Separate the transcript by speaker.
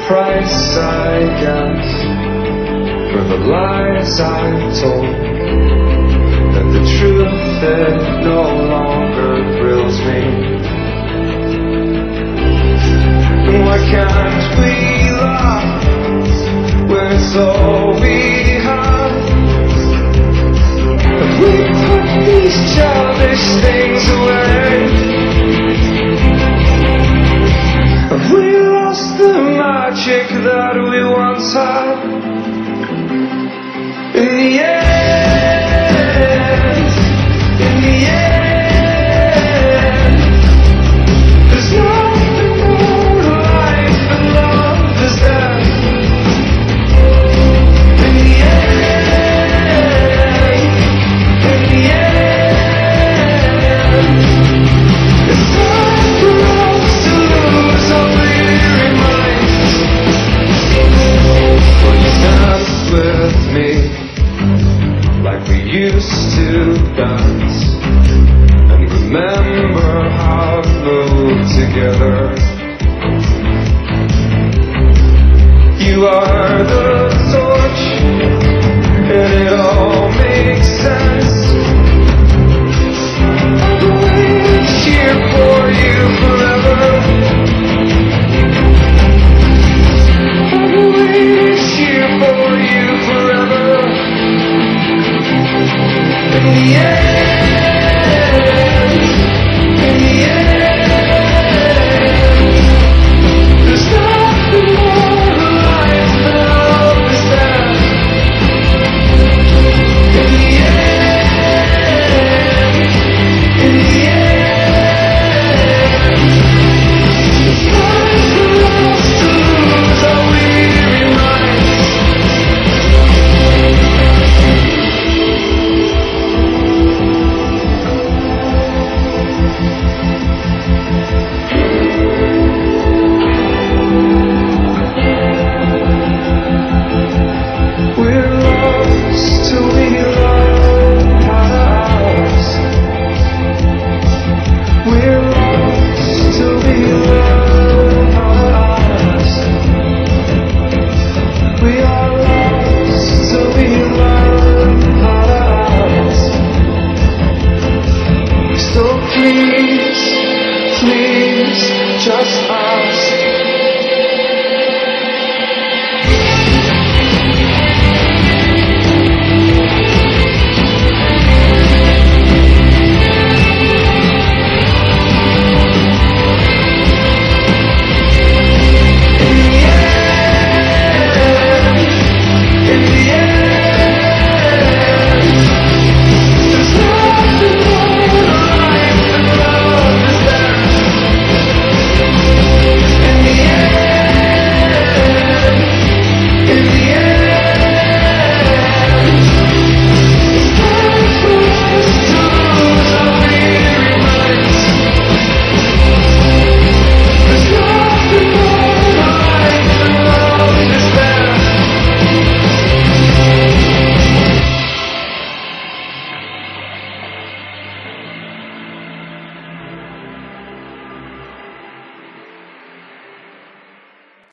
Speaker 1: price, I guess, for the lies I told. That the truth, it no longer thrills me. Why can't we laugh when it's all we have? If we put these childish things away, have we lost the magic that we once had? In the end, in the end, there's nothing more to life than love is death. In the end, in the end, it's time for us to lose our weary minds. Will you dance with me like we used to dance, and remember how to move together? You are the torch, and it all makes sense. I'll wait here for you forever. I'll wait here for you forever. In the end, in the end, there's nothing more to life than love is death. In the end, in the end, it's time for us to lose our weary minds. We're lost till we love us. We're lost till we love us. We are